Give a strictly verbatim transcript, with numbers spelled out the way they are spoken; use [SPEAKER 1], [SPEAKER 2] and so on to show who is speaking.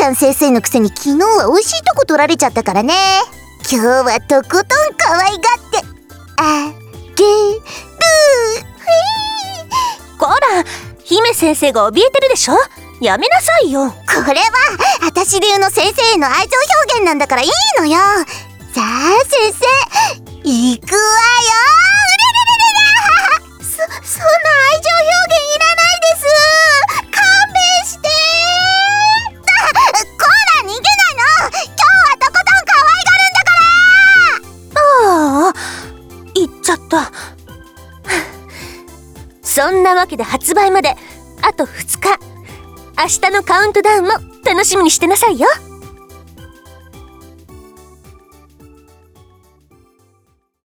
[SPEAKER 1] ゃん先生のくせに昨日は美味しいとこ取られちゃったからね。今日はとことん可愛がってあげる。
[SPEAKER 2] こら、姫先生が怯えてるでしょ。やめなさいよ。
[SPEAKER 1] これは私流の先生への愛情表現なんだからいいのよ。さあ先生行くわよ。うれれれれれそ、そんな愛情表現いらないです。勘弁してー。こら逃げないの。今日はとことん可愛がるんだから。
[SPEAKER 2] ああ、言っちゃった。そんなわけで発売まであとふつか。明日のカウントダウンも楽しみにしてなさいよ。